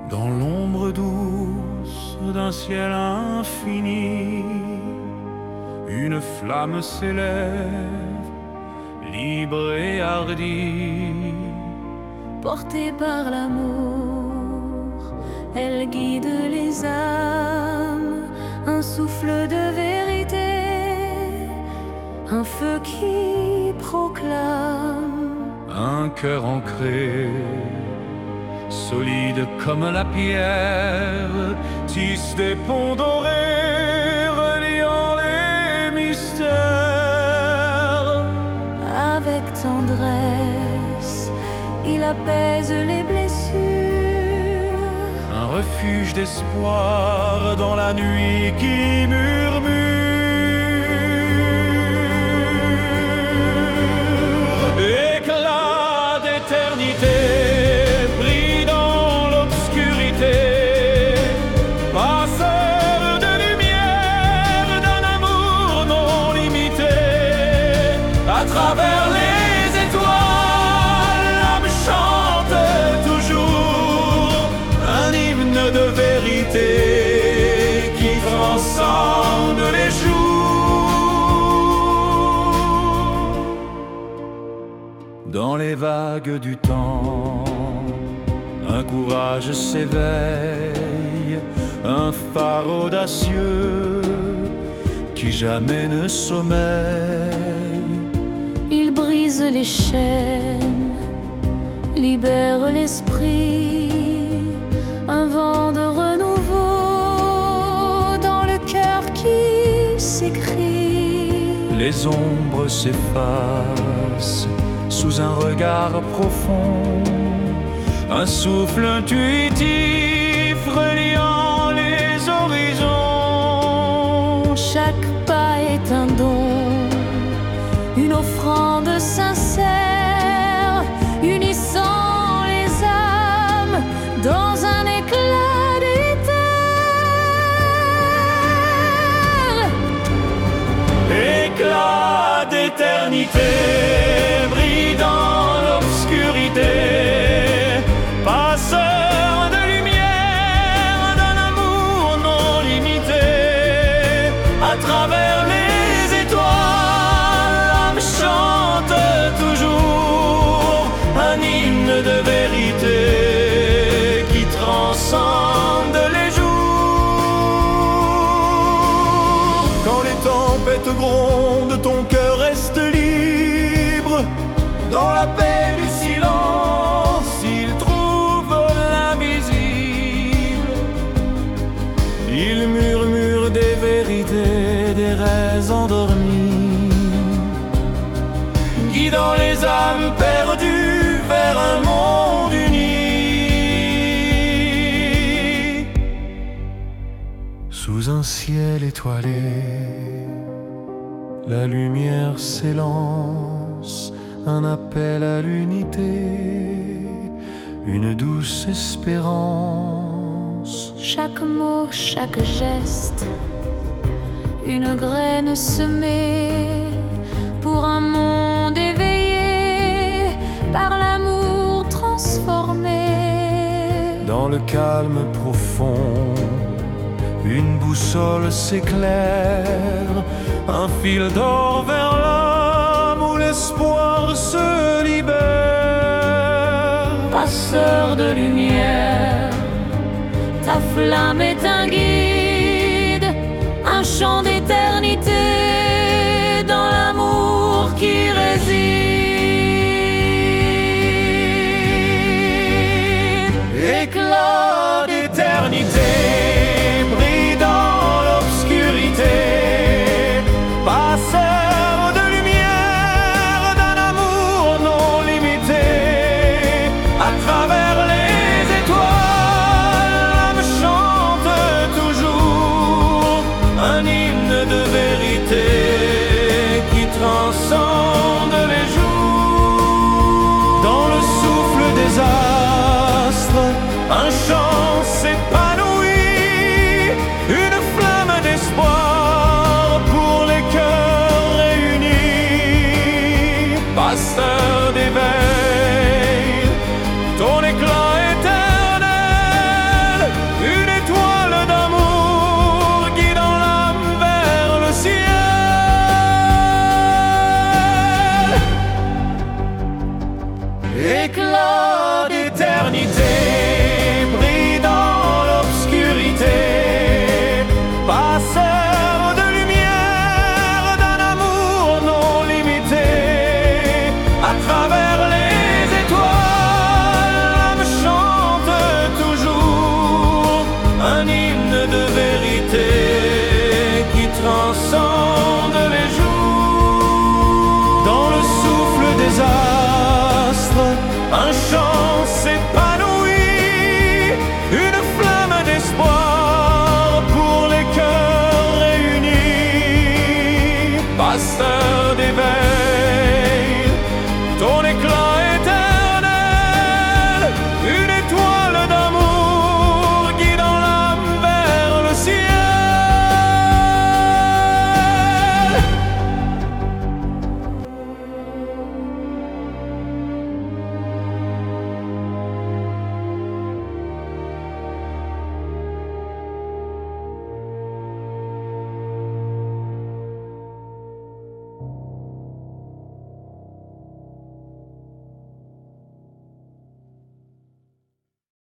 Dans l'ombre douce d'un ciel infini, une flamme s'élève, libre et hardie. Portée par l'amour, elle guide les âmes, un souffle de vérité, un feu qui proclame, un cœur ancré, solide comme la pierre, tisse des ponts dorés, reliant les mystères. Avec tendresse, il apaise les blessures, un refuge d'espoir dans la nuit qui murmure. Éclat d'éternité brille dans l'obscurité, passeur de lumière d'un amour non limité. À travers les étoiles, l'âme chante toujours un hymne de vérité qui transcende les jours. Dans les vagues du temps, un courage s'éveille, un phare audacieux qui jamais ne sommeille. il brise les chaînes, libère l'esprit, un vent de renouveau dans le cœur qui s'écrie. Les ombres s'effacent sous un regard profond, un souffle intuitif reliant les horizons. Chaque pas est un don, une offrande sincère, unissant les âmes dans un éclat d'éther. Éclat d'éternité brille dans l'obscurité, passeur de lumière d'un amour non limité. À travers les étoiles, l'âme chante toujours un hymne de vérité qui transcende les jours. Quand les tempêtes grondent, ton cœur reste libre. Dans la paix du silence, il trouve l'invisible. Il murmure des vérités, des rêves endormis, guidant les âmes perdues vers un monde uni. Sous un ciel étoilé, la lumière s'élance, un appel à l'unité, une douce espérance. Chaque mot, chaque geste, une graine semée pour un monde éveillé par l'amour transformé. Dans le calme profond, une boussole s'éclaire, un fil d'or vers l'âme où l'espoir se libère. Passeur de lumière, ta flamme est un guide, un chant d'éternité dans l'amour qui réside. Éclat d'éternité brille dans l'obscurité, passeur de lumière d'un amour non limité. À travers les étoiles, l'âme chante toujours un hymne de vérité qui de vérité qui transcende les jours. Dans le souffle des astres, un chant